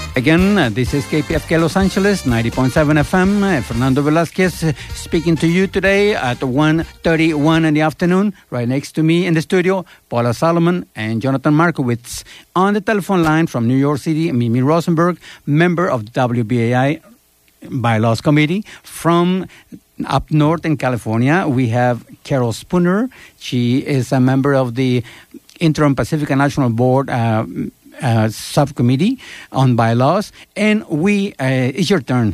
Again, this is KPFK Los Angeles, 90.7 FM. Fernando Velasquez speaking to you today at 1:31 in the afternoon. Right next to me in the studio, Paula Solomon and Jonathan Markowitz. On the telephone line from New York City, Mimi Rosenberg, member of the WBAI Bylaws Committee. From up north in California, we have Carol Spooner. She is a member of the Interim Pacifica National Board subcommittee on bylaws. And it's your turn.